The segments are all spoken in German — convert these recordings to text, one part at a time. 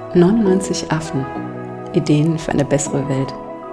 99 Affen. Ideen für eine bessere Welt.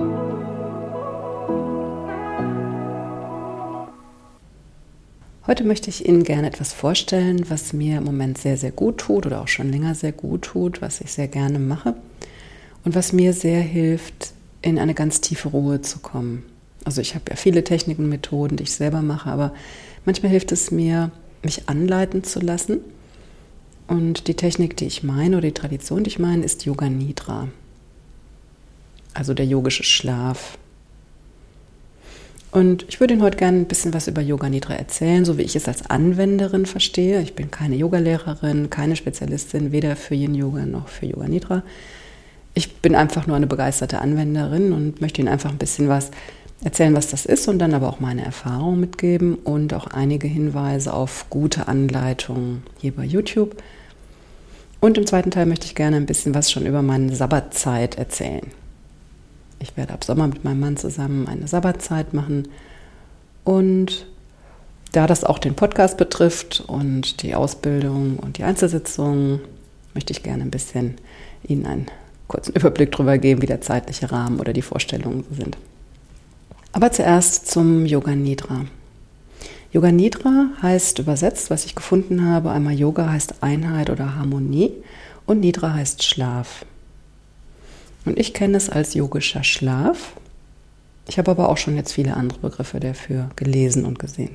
Heute möchte ich Ihnen gerne etwas vorstellen, was mir im Moment sehr, sehr gut tut oder auch schon länger sehr gut tut, was ich sehr gerne mache und was mir sehr hilft, in eine ganz tiefe Ruhe zu kommen. Also ich habe ja viele Techniken, Methoden, die ich selber mache, aber manchmal hilft es mir, mich anleiten zu lassen. Und die Technik, die ich meine, oder die Tradition, die ich meine, ist Yoga Nidra. Also der yogische Schlaf. Und ich würde Ihnen heute gerne ein bisschen was über Yoga Nidra erzählen, so wie ich es als Anwenderin verstehe. Ich bin keine Yogalehrerin, keine Spezialistin, weder für Yin Yoga noch für Yoga Nidra. Ich bin einfach nur eine begeisterte Anwenderin und möchte Ihnen einfach ein bisschen was erzählen, was das ist und dann aber auch meine Erfahrungen mitgeben und auch einige Hinweise auf gute Anleitungen hier bei YouTube. Und im zweiten Teil möchte ich gerne ein bisschen was schon über meine Sabbatzeit erzählen. Ich werde ab Sommer mit meinem Mann zusammen eine Sabbatzeit machen. Und da das auch den Podcast betrifft und die Ausbildung und die Einzelsitzungen, möchte ich gerne ein bisschen Ihnen einen kurzen Überblick darüber geben, wie der zeitliche Rahmen oder die Vorstellungen sind. Aber zuerst zum Yoga Nidra. Yoga Nidra heißt übersetzt, was ich gefunden habe, einmal Yoga heißt Einheit oder Harmonie und Nidra heißt Schlaf. Und ich kenne es als yogischer Schlaf. Ich habe aber auch schon jetzt viele andere Begriffe dafür gelesen und gesehen.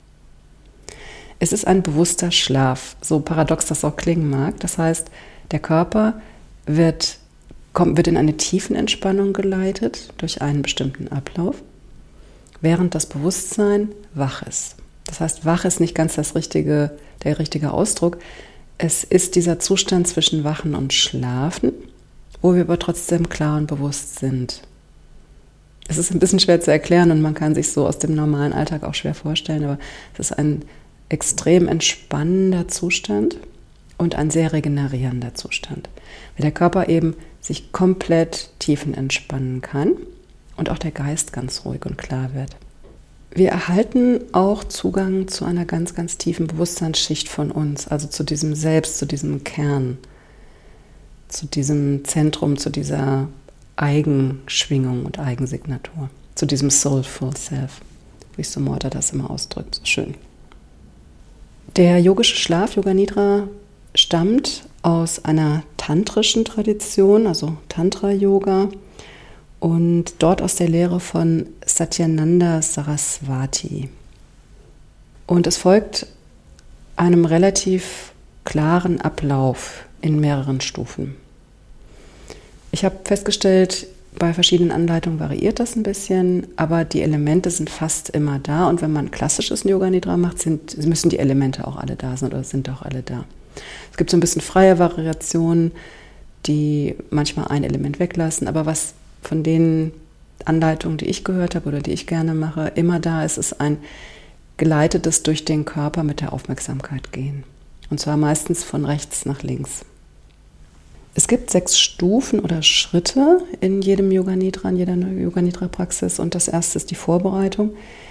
Es ist ein bewusster Schlaf, so paradox das auch klingen mag. Das heißt, der Körper wird in eine Tiefenentspannung geleitet durch einen bestimmten Ablauf, während das Bewusstsein wach ist. Das heißt, wach ist nicht ganz der richtige Ausdruck. Es ist dieser Zustand zwischen Wachen und Schlafen, wo wir aber trotzdem klar und bewusst sind. Es ist ein bisschen schwer zu erklären und man kann sich so aus dem normalen Alltag auch schwer vorstellen, aber es ist ein extrem entspannender Zustand und ein sehr regenerierender Zustand, weil der Körper eben sich komplett tiefenentspannen kann und auch der Geist ganz ruhig und klar wird. Wir erhalten auch Zugang zu einer ganz, ganz tiefen Bewusstseinsschicht von uns, also zu diesem Selbst, zu diesem Kern, zu diesem Zentrum, zu dieser Eigenschwingung und Eigensignatur, zu diesem Soulful Self, wie Sumodha das immer ausdrückt, so schön. Der yogische Schlaf, Yoga Nidra, stammt aus einer tantrischen Tradition, also Tantra-Yoga, und dort aus der Lehre von Satyananda Saraswati. Und es folgt einem relativ klaren Ablauf in mehreren Stufen. Ich habe festgestellt, bei verschiedenen Anleitungen variiert das ein bisschen, aber die Elemente sind fast immer da. Und wenn man klassisches Yoga Nidra macht, müssen die Elemente auch alle da sein oder sind auch alle da. Es gibt so ein bisschen freie Variationen, die manchmal ein Element weglassen, aber was von den Anleitungen, die ich gehört habe oder die ich gerne mache, immer da ist, ist ein geleitetes durch den Körper mit der Aufmerksamkeit gehen. Und zwar meistens von rechts nach links. Es gibt 6 Stufen oder Schritte in jedem Yoga Nidra, in jeder Yoga Nidra Praxis. Und das erste ist die Vorbereitung.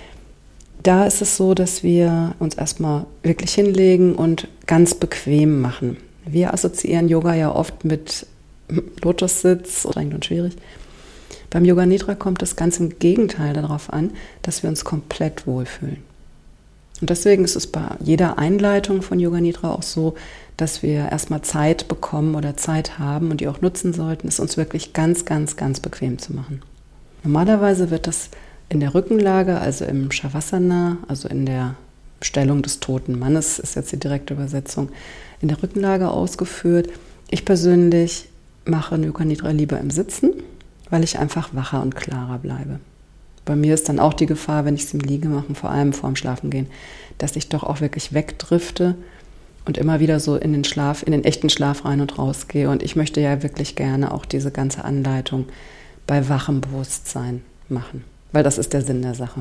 Da ist es so, dass wir uns erstmal wirklich hinlegen und ganz bequem machen. Wir assoziieren Yoga ja oft mit Lotussitz, anstrengend und schwierig. Beim Yoga Nidra kommt es ganz im Gegenteil darauf an, dass wir uns komplett wohlfühlen. Und deswegen ist es bei jeder Einleitung von Yoga Nidra auch so, dass wir erstmal Zeit bekommen oder Zeit haben und die auch nutzen sollten, es uns wirklich ganz, ganz, ganz bequem zu machen. Normalerweise wird das in der Rückenlage, also im Shavasana, also in der Stellung des toten Mannes, ist jetzt die direkte Übersetzung, in der Rückenlage ausgeführt. Ich persönlich mache Yoga Nidra lieber im Sitzen, weil ich einfach wacher und klarer bleibe. Bei mir ist dann auch die Gefahr, wenn ich es im Liege mache, vor allem vorm Schlafengehen, dass ich doch auch wirklich wegdrifte und immer wieder so in den echten Schlaf rein und raus gehe. Und ich möchte ja wirklich gerne auch diese ganze Anleitung bei wachem Bewusstsein machen, weil das ist der Sinn der Sache.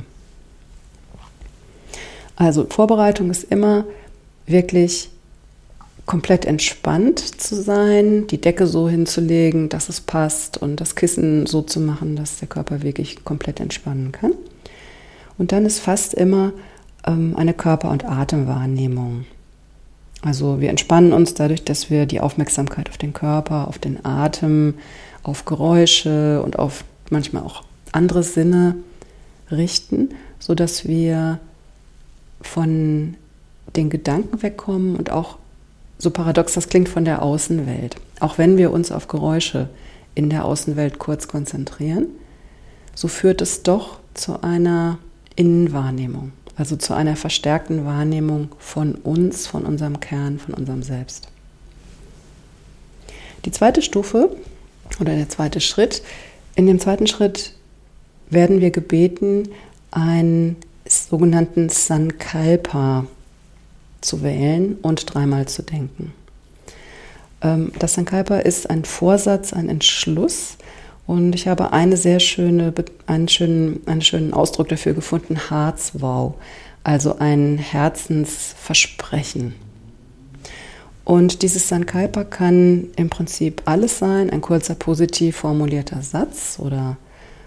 Also Vorbereitung ist immer wirklich komplett entspannt zu sein, die Decke so hinzulegen, dass es passt und das Kissen so zu machen, dass der Körper wirklich komplett entspannen kann. Und dann ist fast immer eine Körper- und Atemwahrnehmung. Also wir entspannen uns dadurch, dass wir die Aufmerksamkeit auf den Körper, auf den Atem, auf Geräusche und auf manchmal auch andere Sinne richten, sodass wir von den Gedanken wegkommen und auch, so paradox das klingt, von der Außenwelt. Auch wenn wir uns auf Geräusche in der Außenwelt kurz konzentrieren, so führt es doch zu einer Innenwahrnehmung, also zu einer verstärkten Wahrnehmung von uns, von unserem Kern, von unserem Selbst. Die zweite Stufe oder der zweite Schritt, in dem zweiten Schritt werden wir gebeten, einen sogenannten Sankalpa zu wählen und 3-mal zu denken. Das Sankalpa ist ein Vorsatz, ein Entschluss, und ich habe einen schönen Ausdruck dafür gefunden, Herzvow, also ein Herzensversprechen. Und dieses Sankalpa kann im Prinzip alles sein, ein kurzer positiv formulierter Satz oder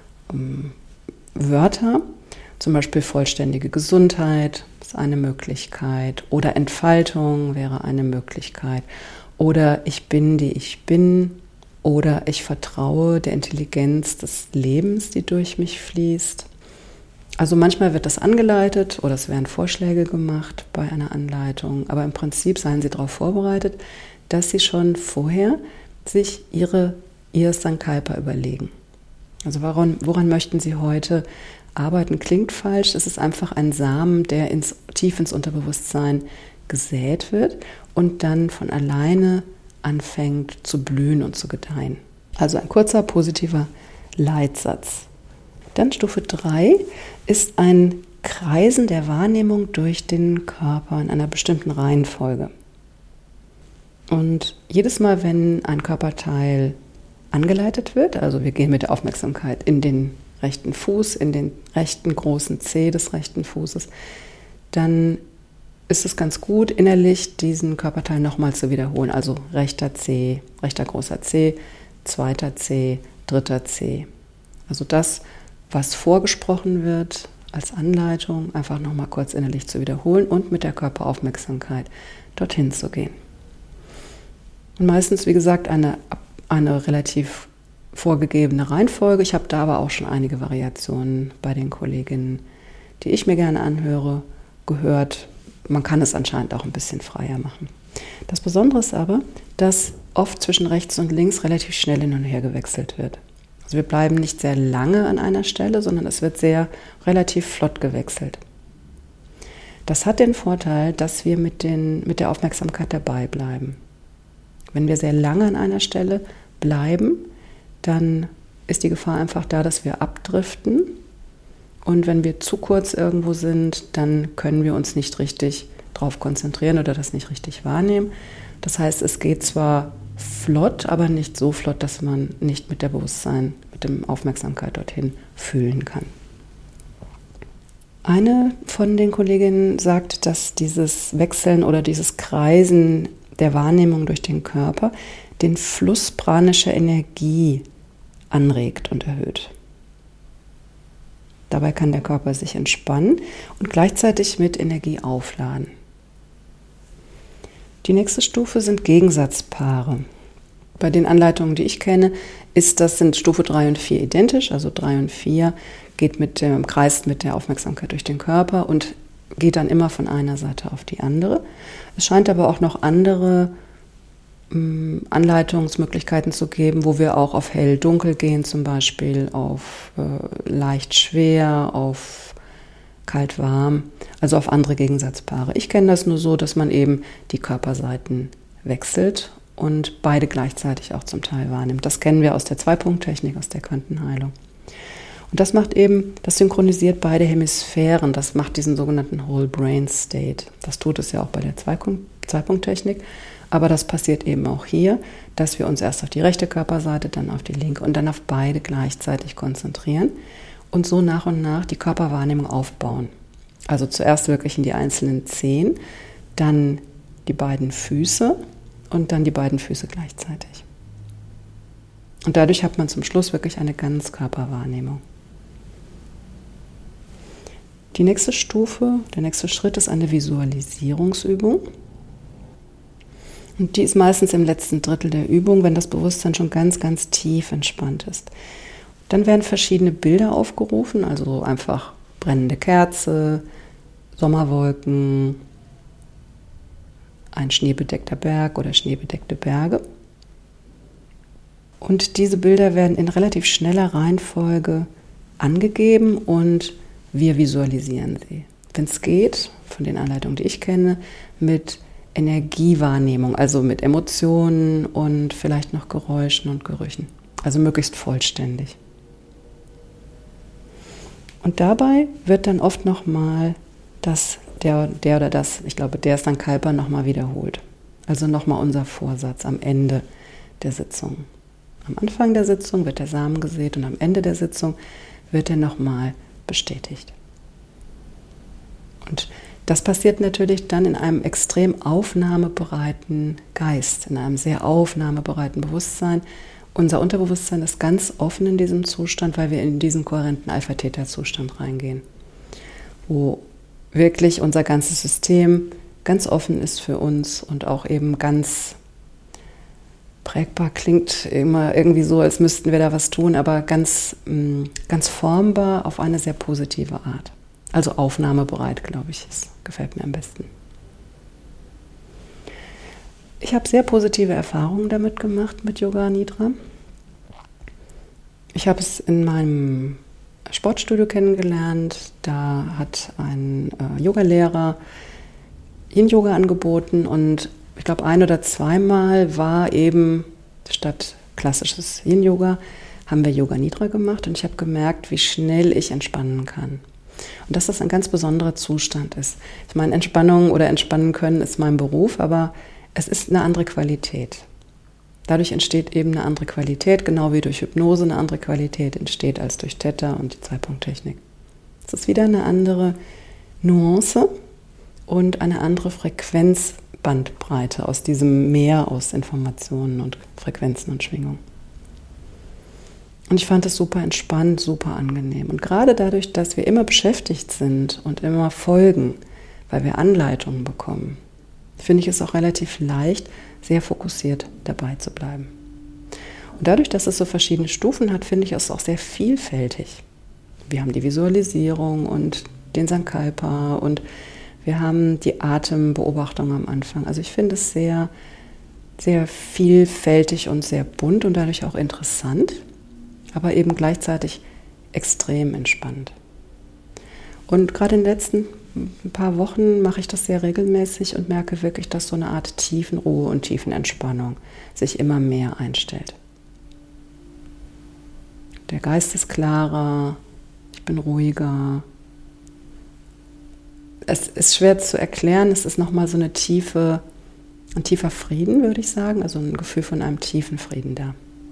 Wörter, zum Beispiel vollständige Gesundheit ist eine Möglichkeit oder Entfaltung wäre eine Möglichkeit oder ich bin, die ich bin oder ich vertraue der Intelligenz des Lebens, die durch mich fließt. Also manchmal wird das angeleitet oder es werden Vorschläge gemacht bei einer Anleitung, aber im Prinzip seien Sie darauf vorbereitet, dass Sie schon vorher sich Ihr Sankalpa überlegen. Also woran möchten Sie heute arbeiten? Klingt falsch, es ist einfach ein Samen, der tief ins Unterbewusstsein gesät wird und dann von alleine anfängt zu blühen und zu gedeihen. Also ein kurzer, positiver Leitsatz. Dann Stufe 3 ist ein Kreisen der Wahrnehmung durch den Körper in einer bestimmten Reihenfolge. Und jedes Mal, wenn ein Körperteil angeleitet wird, also wir gehen mit der Aufmerksamkeit in den rechten Fuß, in den rechten großen Zeh des rechten Fußes, dann ist es ganz gut, innerlich diesen Körperteil nochmal zu wiederholen. Also rechter Zeh, rechter großer Zeh, zweiter Zeh, dritter Zeh. Also das, was vorgesprochen wird als Anleitung, einfach nochmal kurz innerlich zu wiederholen und mit der Körperaufmerksamkeit dorthin zu gehen. Und meistens, wie gesagt, eine relativ vorgegebene Reihenfolge. Ich habe da aber auch schon einige Variationen bei den Kolleginnen, die ich mir gerne anhöre, gehört. Man kann es anscheinend auch ein bisschen freier machen. Das Besondere ist aber, dass oft zwischen rechts und links relativ schnell hin und her gewechselt wird. Also wir bleiben nicht sehr lange an einer Stelle, sondern es wird relativ flott gewechselt. Das hat den Vorteil, dass wir mit der Aufmerksamkeit dabei bleiben. Wenn wir sehr lange an einer Stelle bleiben, dann ist die Gefahr einfach da, dass wir abdriften. Und wenn wir zu kurz irgendwo sind, dann können wir uns nicht richtig drauf konzentrieren oder das nicht richtig wahrnehmen. Das heißt, es geht zwar flott, aber nicht so flott, dass man nicht mit der Aufmerksamkeit dorthin fühlen kann. Eine von den Kolleginnen sagt, dass dieses Wechseln oder dieses Kreisen der Wahrnehmung durch den Körper den Fluss pranischer Energie anregt und erhöht. Dabei kann der Körper sich entspannen und gleichzeitig mit Energie aufladen. Die nächste Stufe sind Gegensatzpaare. Bei den Anleitungen, die ich kenne, sind Stufe 3 und 4 identisch. Also 3 und 4 kreist mit der Aufmerksamkeit durch den Körper und geht dann immer von einer Seite auf die andere. Es scheint aber auch noch andere Anleitungsmöglichkeiten zu geben, wo wir auch auf hell-dunkel gehen, zum Beispiel auf leicht-schwer, auf kalt-warm, also auf andere Gegensatzpaare. Ich kenne das nur so, dass man eben die Körperseiten wechselt und beide gleichzeitig auch zum Teil wahrnimmt. Das kennen wir aus der Zwei-Punkt-Technik, aus der Quantenheilung. Und das synchronisiert beide Hemisphären, das macht diesen sogenannten Whole Brain State. Das tut es ja auch bei der Zwei-Punkt-Technik. Aber das passiert eben auch hier, dass wir uns erst auf die rechte Körperseite, dann auf die linke und dann auf beide gleichzeitig konzentrieren und so nach und nach die Körperwahrnehmung aufbauen. Also zuerst wirklich in die einzelnen Zehen, dann die beiden Füße und dann die beiden Füße gleichzeitig. Und dadurch hat man zum Schluss wirklich eine Ganzkörperwahrnehmung. Die nächste Stufe, der nächste Schritt ist eine Visualisierungsübung. Und die ist meistens im letzten Drittel der Übung, wenn das Bewusstsein schon ganz, ganz tief entspannt ist. Dann werden verschiedene Bilder aufgerufen, also einfach brennende Kerze, Sommerwolken, ein schneebedeckter Berg oder schneebedeckte Berge. Und diese Bilder werden in relativ schneller Reihenfolge angegeben und wir visualisieren sie. Wenn es geht, von den Anleitungen, die ich kenne, mit Energiewahrnehmung, also mit Emotionen und vielleicht noch Geräuschen und Gerüchen. Also möglichst vollständig. Und dabei wird dann oft nochmal der oder das, ich glaube, der Sankalpa nochmal wiederholt. Also nochmal unser Vorsatz am Ende der Sitzung. Am Anfang der Sitzung wird der Samen gesät und am Ende der Sitzung wird er nochmal bestätigt. Und das passiert natürlich dann in einem extrem aufnahmebereiten Geist, in einem sehr aufnahmebereiten Bewusstsein. Unser Unterbewusstsein ist ganz offen in diesem Zustand, weil wir in diesen kohärenten Alpha-Theta-Zustand reingehen, wo wirklich unser ganzes System ganz offen ist für uns und auch eben ganz prägbar, klingt immer irgendwie so, als müssten wir da was tun, aber ganz, ganz formbar auf eine sehr positive Art. Also aufnahmebereit, glaube ich, das gefällt mir am besten. Ich habe sehr positive Erfahrungen damit gemacht mit Yoga Nidra. Ich habe es in meinem Sportstudio kennengelernt. Da hat ein Yogalehrer Yin-Yoga angeboten und ich glaube 1 oder 2 Mal war eben statt klassisches Yin-Yoga haben wir Yoga Nidra gemacht und ich habe gemerkt, wie schnell ich entspannen kann. Und dass das ein ganz besonderer Zustand ist. Ich meine, Entspannung oder entspannen können ist mein Beruf, aber es ist eine andere Qualität. Dadurch entsteht eben eine andere Qualität, genau wie durch Hypnose eine andere Qualität entsteht als durch Theta und die 2-Punkt-Technik. Es ist wieder eine andere Nuance und eine andere Frequenzbandbreite aus diesem Meer aus Informationen und Frequenzen und Schwingungen. Und ich fand es super entspannt, super angenehm. Und gerade dadurch, dass wir immer beschäftigt sind und immer folgen, weil wir Anleitungen bekommen, finde ich es auch relativ leicht, sehr fokussiert dabei zu bleiben. Und dadurch, dass es so verschiedene Stufen hat, finde ich es auch sehr vielfältig. Wir haben die Visualisierung und den Sankalpa und wir haben die Atembeobachtung am Anfang. Also ich finde es sehr, sehr vielfältig und sehr bunt und dadurch auch interessant, aber eben gleichzeitig extrem entspannt. Und gerade in den letzten paar Wochen mache ich das sehr regelmäßig und merke wirklich, dass so eine Art Tiefenruhe und Tiefenentspannung sich immer mehr einstellt. Der Geist ist klarer, ich bin ruhiger. Es ist schwer zu erklären, es ist nochmal so ein tiefer Frieden, würde ich sagen, also ein Gefühl von einem tiefen Frieden da.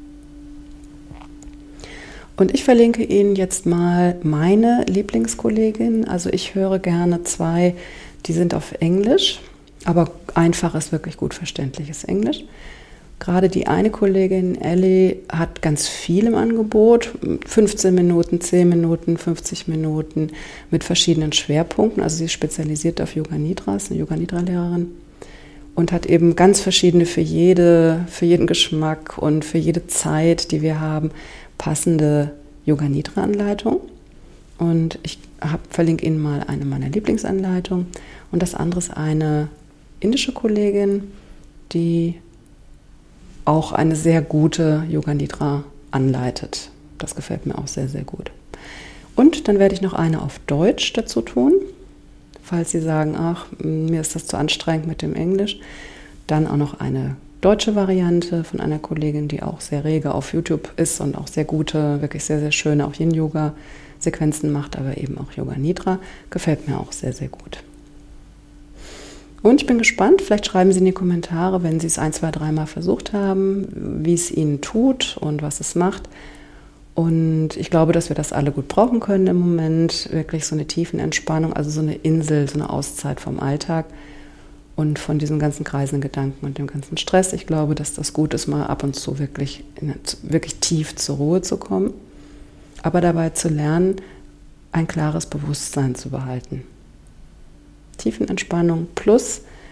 Und ich verlinke Ihnen jetzt mal meine Lieblingskollegin. Also ich höre gerne 2, die sind auf Englisch, aber einfaches, wirklich gut verständliches Englisch. Gerade die eine Kollegin, Ellie, hat ganz viel im Angebot, 15 Minuten, 10 Minuten, 50 Minuten mit verschiedenen Schwerpunkten. Also sie ist spezialisiert auf Yoga Nidra, ist eine Yoga Nidra-Lehrerin und hat eben ganz verschiedene für jeden Geschmack und für jede Zeit, die wir haben, passende Yoga Nidra Anleitung. Und ich verlinke Ihnen mal eine meiner Lieblingsanleitungen. Und das andere ist eine indische Kollegin, die auch eine sehr gute Yoga Nidra anleitet. Das gefällt mir auch sehr, sehr gut. Und dann werde ich noch eine auf Deutsch dazu tun. Falls Sie sagen, ach, mir ist das zu anstrengend mit dem Englisch, dann auch noch eine deutsche Variante von einer Kollegin, die auch sehr rege auf YouTube ist und auch sehr gute, wirklich sehr, sehr schöne auch Yin-Yoga-Sequenzen macht, aber eben auch Yoga Nidra. Gefällt mir auch sehr, sehr gut. Und ich bin gespannt, vielleicht schreiben Sie in die Kommentare, wenn Sie es 1, 2, 3 Mal versucht haben, wie es Ihnen tut und was es macht. Und ich glaube, dass wir das alle gut brauchen können im Moment. Wirklich so eine tiefen Entspannung, also so eine Insel, so eine Auszeit vom Alltag und von diesen ganzen kreisenden Gedanken und dem ganzen Stress. Ich glaube, dass das gut ist, mal ab und zu wirklich tief zur Ruhe zu kommen, aber dabei zu lernen, ein klares Bewusstsein zu behalten. Tiefenentspannung plus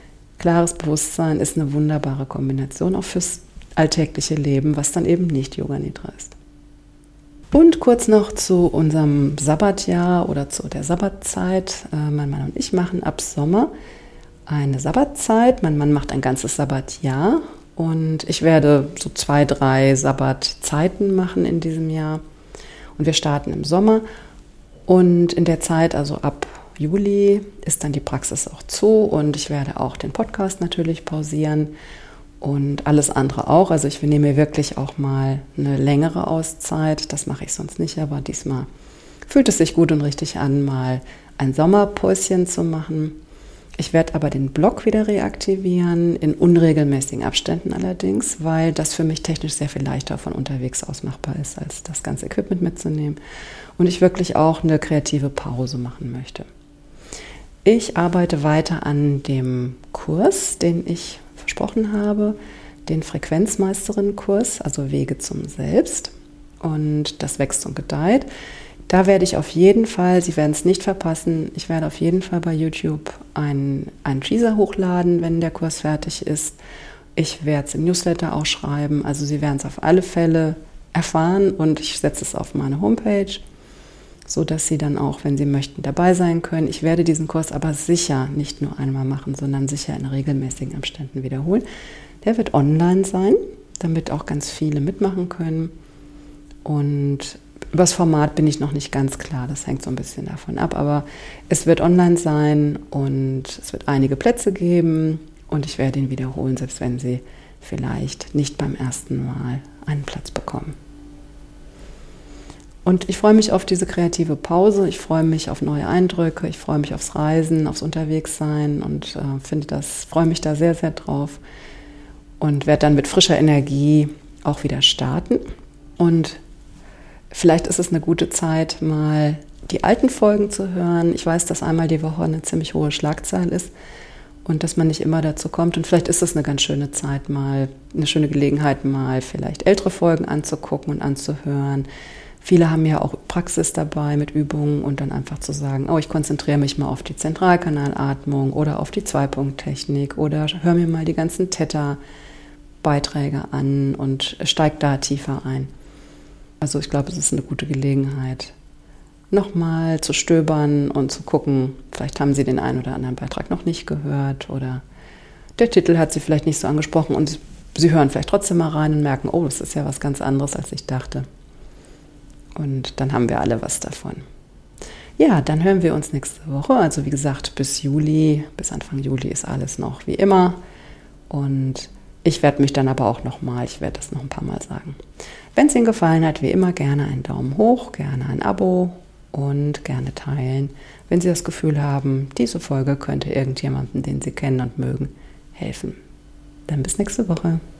klares Bewusstsein ist eine wunderbare Kombination auch fürs alltägliche Leben, was dann eben nicht Yoga Nidra ist. Und kurz noch zu unserem Sabbatjahr oder zu der Sabbatzeit. Mein Mann und ich machen ab Sommer eine Sabbatzeit. Mein Mann macht ein ganzes Sabbatjahr und ich werde so 2, 3 Sabbatzeiten machen in diesem Jahr. Und wir starten im Sommer und in der Zeit, also ab Juli, ist dann die Praxis auch zu und ich werde auch den Podcast natürlich pausieren. Und alles andere auch. Also ich nehme mir wirklich auch mal eine längere Auszeit. Das mache ich sonst nicht, aber diesmal fühlt es sich gut und richtig an, mal ein Sommerpäuschen zu machen. Ich werde aber den Blog wieder reaktivieren, in unregelmäßigen Abständen allerdings, weil das für mich technisch sehr viel leichter von unterwegs aus machbar ist, als das ganze Equipment mitzunehmen. Und ich wirklich auch eine kreative Pause machen möchte. Ich arbeite weiter an dem Kurs, den ich versprochen habe, den Frequenzmeisterin-Kurs, also Wege zum Selbst, und das wächst und gedeiht. Da werde ich auf jeden Fall, Sie werden es nicht verpassen, ich werde auf jeden Fall bei YouTube einen Teaser hochladen, wenn der Kurs fertig ist. Ich werde es im Newsletter auch schreiben, also Sie werden es auf alle Fälle erfahren und ich setze es auf meine Homepage, sodass Sie dann auch, wenn Sie möchten, dabei sein können. Ich werde diesen Kurs aber sicher nicht nur einmal machen, sondern sicher in regelmäßigen Abständen wiederholen. Der wird online sein, damit auch ganz viele mitmachen können. Und über das Format bin ich noch nicht ganz klar, das hängt so ein bisschen davon ab. Aber es wird online sein und es wird einige Plätze geben und ich werde ihn wiederholen, selbst wenn Sie vielleicht nicht beim ersten Mal einen Platz bekommen. Und ich freue mich auf diese kreative Pause, ich freue mich auf neue Eindrücke, ich freue mich aufs Reisen, aufs Unterwegssein und freue mich da sehr, sehr drauf und werde dann mit frischer Energie auch wieder starten. Und vielleicht ist es eine gute Zeit, mal die alten Folgen zu hören. Ich weiß, dass einmal die Woche eine ziemlich hohe Schlagzahl ist und dass man nicht immer dazu kommt. Und vielleicht ist es eine ganz schöne Zeit, mal eine schöne Gelegenheit, mal vielleicht ältere Folgen anzugucken und anzuhören. Viele haben ja auch Praxis dabei mit Übungen und dann einfach zu sagen, oh, ich konzentriere mich mal auf die Zentralkanalatmung oder auf die Zweipunkttechnik oder höre mir mal die ganzen Theta-Beiträge an und steige da tiefer ein. Also ich glaube, es ist eine gute Gelegenheit, nochmal zu stöbern und zu gucken, vielleicht haben Sie den einen oder anderen Beitrag noch nicht gehört oder der Titel hat Sie vielleicht nicht so angesprochen und Sie hören vielleicht trotzdem mal rein und merken, oh, das ist ja was ganz anderes, als ich dachte. Und dann haben wir alle was davon. Ja, dann hören wir uns nächste Woche. Also wie gesagt, bis Anfang Juli ist alles noch wie immer. Und ich werde mich dann aber auch ich werde das noch ein paar Mal sagen. Wenn es Ihnen gefallen hat, wie immer gerne einen Daumen hoch, gerne ein Abo und gerne teilen, wenn Sie das Gefühl haben, diese Folge könnte irgendjemandem, den Sie kennen und mögen, helfen. Dann bis nächste Woche.